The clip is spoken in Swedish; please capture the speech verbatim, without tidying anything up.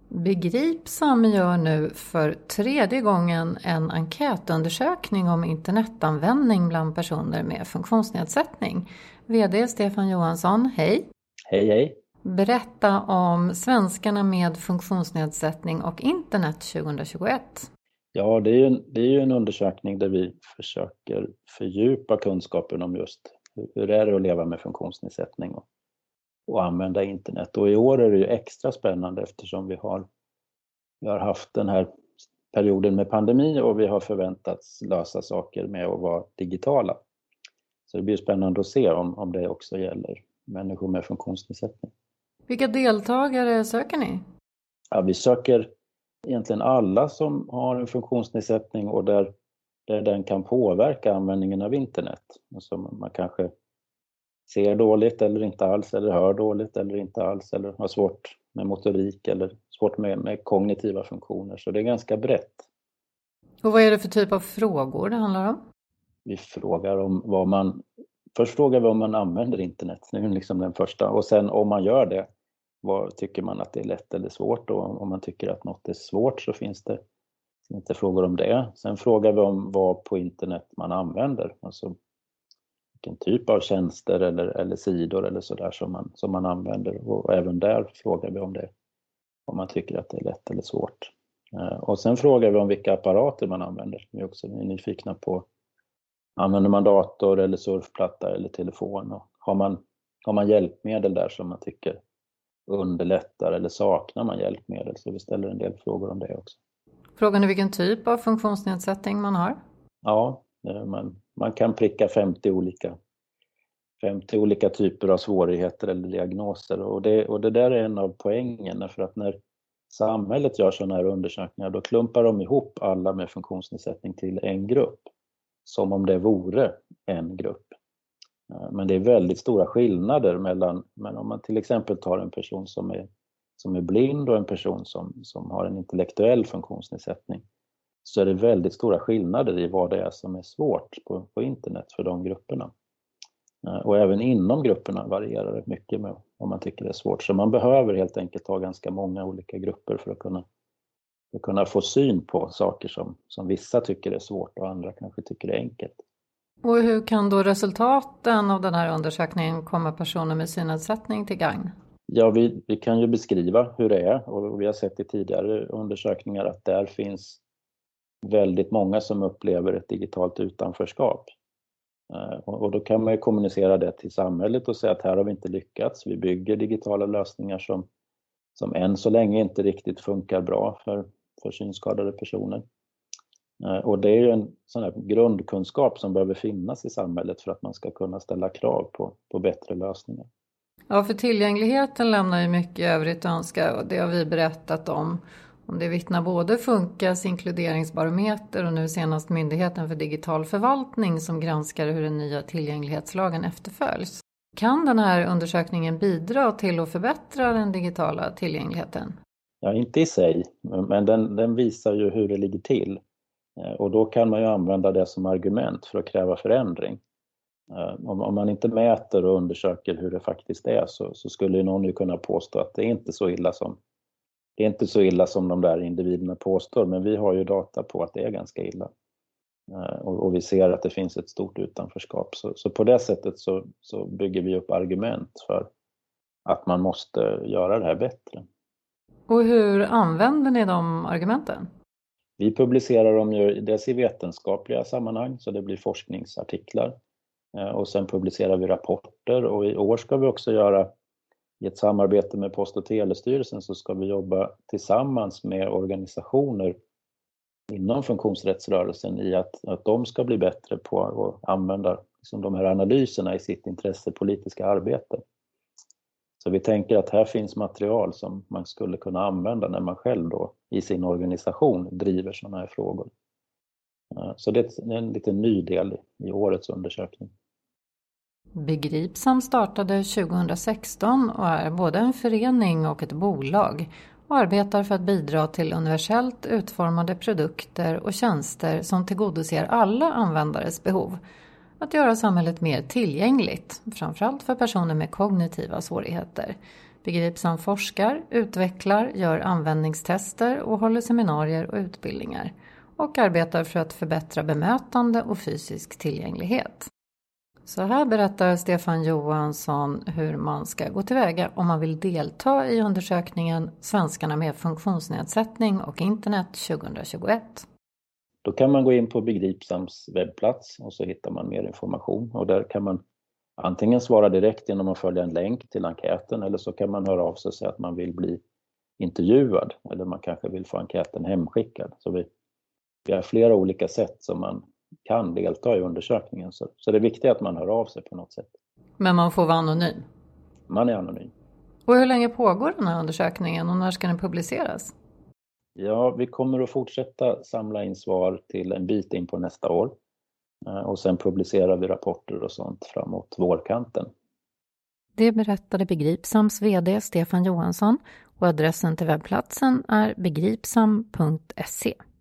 Begripsam gör nu för tredje gången en enkätundersökning om internetanvändning bland personer med funktionsnedsättning. V D Stefan Johansson, hej. Hej hej. Berätta om svenskarna med funktionsnedsättning och internet tjugohundratjugoett. Ja, det är ju en, det är ju en undersökning där vi försöker fördjupa kunskapen om just hur är det att leva med funktionsnedsättning och, och använda internet. Och i år är det ju extra spännande eftersom vi har, vi har haft den här perioden med pandemi och vi har förväntats lösa saker med att vara digitala. Så det blir spännande att se om, om det också gäller människor med funktionsnedsättning. Vilka deltagare söker ni? Ja, vi söker egentligen alla som har en funktionsnedsättning och där, där den kan påverka användningen av internet. Alltså man kanske ser dåligt eller inte alls, eller hör dåligt eller inte alls, eller har svårt med motorik eller svårt med, med kognitiva funktioner. Så det är ganska brett. Och vad är det för typ av frågor det handlar om? Vi frågar om vad man... Först frågar vi om man använder internet, det är liksom den första. Och sen om man gör det, vad tycker man att det är lätt eller svårt? Och om man tycker att något är svårt så finns det inte frågor om det. Sen frågar vi om vad på internet man använder. Alltså vilken typ av tjänster eller, eller sidor eller sådär som man, som man använder. Och även där frågar vi om det, om man tycker att det är lätt eller svårt. Och sen frågar vi om vilka apparater man använder. Vi är också nyfikna på, använder man dator eller surfplatta eller telefon? Och har man, har man hjälpmedel där som man tycker underlättar eller saknar man hjälpmedel? Så vi ställer en del frågor om det också. Frågan är vilken typ av funktionsnedsättning man har? Ja, man, man kan pricka femtio olika, femtio olika typer av svårigheter eller diagnoser. Och det, och det där är en av poängen, för att när samhället gör sådana här undersökningar då klumpar de ihop alla med funktionsnedsättning till en grupp. Som om det vore en grupp. Men det är väldigt stora skillnader mellan, men om man till exempel tar en person som är, som är blind och en person som, som har en intellektuell funktionsnedsättning, så är det väldigt stora skillnader i vad det är som är svårt på, på internet för de grupperna. Och även inom grupperna varierar det mycket med om man tycker det är svårt. Så man behöver helt enkelt ha ganska många olika grupper för att kunna, för att kunna få syn på saker som, som vissa tycker är svårt och andra kanske tycker är enkelt. Och hur kan då resultaten av den här undersökningen komma personer med synnedsättning till gagn? Ja, vi, vi kan ju beskriva hur det är, och vi har sett i tidigare undersökningar att där finns väldigt många som upplever ett digitalt utanförskap. Och, och då kan man ju kommunicera det till samhället och säga att här har vi inte lyckats. Vi bygger digitala lösningar som, som än så länge inte riktigt funkar bra för, för synskadade personer. Och det är ju en sån här grundkunskap som behöver finnas i samhället för att man ska kunna ställa krav på, på bättre lösningar. Ja, för tillgängligheten lämnar ju mycket övrigt att önska, och det har vi berättat om. Om det vittnar både Funkas inkluderingsbarometer och nu senast Myndigheten för digital förvaltning som granskar hur den nya tillgänglighetslagen efterföljs. Kan den här undersökningen bidra till att förbättra den digitala tillgängligheten? Ja, inte i sig, men den, den visar ju hur det ligger till. Och då kan man ju använda det som argument för att kräva förändring. Om, om man inte mäter och undersöker hur det faktiskt är så, så skulle någon ju kunna påstå att det är inte så illa som det är inte så illa som de där individerna påstår, men vi har ju data på att det är ganska illa. Och, och vi ser att det finns ett stort utanförskap. Så, så på det sättet så, så bygger vi upp argument för att man måste göra det här bättre. Och hur använder ni de argumenten? Vi publicerar dem ju dels i vetenskapliga sammanhang, så det blir forskningsartiklar. Och sen publicerar vi rapporter, och i år ska vi också göra, i ett samarbete med Post- och telestyrelsen så ska vi jobba tillsammans med organisationer inom funktionsrättsrörelsen i att, att de ska bli bättre på att använda liksom de här analyserna i sitt intressepolitiska arbete. Så vi tänker att här finns material som man skulle kunna använda när man själv då i sin organisation driver sådana här frågor. Så det är en liten ny del i årets undersökning. Begripsam startade tjugohundrasexton och är både en förening och ett bolag och arbetar för att bidra till universellt utformade produkter och tjänster som tillgodoser alla användares behov. Att göra samhället mer tillgängligt, framförallt för personer med kognitiva svårigheter. Begripsam forskar, utvecklar, gör användningstester och håller seminarier och utbildningar och arbetar för att förbättra bemötande och fysisk tillgänglighet. Så här berättar Stefan Johansson hur man ska gå tillväga om man vill delta i undersökningen Svenskarna med funktionsnedsättning och internet tjugohundratjugoett. Då kan man gå in på Begripsams webbplats och så hittar man mer information, och där kan man antingen svara direkt genom att följa en länk till enkäten, eller så kan man höra av sig och säga att man vill bli intervjuad, eller man kanske vill få enkäten hemskickad. Så vi, vi har flera olika sätt som man kan delta i undersökningen, så, så det är viktigt att man hör av sig på något sätt. Men man får vara anonym? Man är anonym. Och hur länge pågår den här undersökningen och när ska den publiceras? Ja, vi kommer att fortsätta samla in svar till en bit in på nästa år. Och sen publicerar vi rapporter och sånt framåt vårkanten. Det berättade Begripsams vd Stefan Johansson, och adressen till webbplatsen är begripsam punkt se.